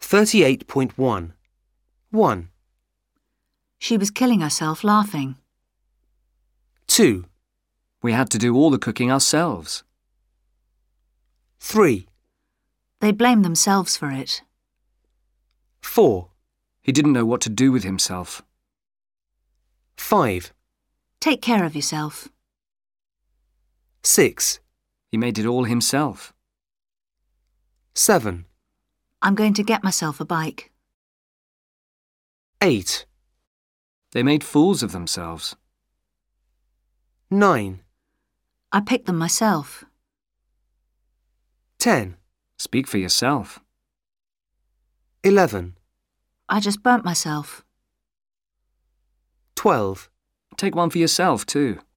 38.1. 1, She was killing herself laughing. 2, We had to do all the cooking ourselves. 3, They blamed themselves for it. 4, He didn't know what to do with himself. 5, Take care of yourself. 6, He made it all himself. 7, I'm going to get myself a bike. 8, They made fools of themselves. 9, I picked them myself. 10, Speak for yourself. 11, I just burnt myself. 12, Take one for yourself, too.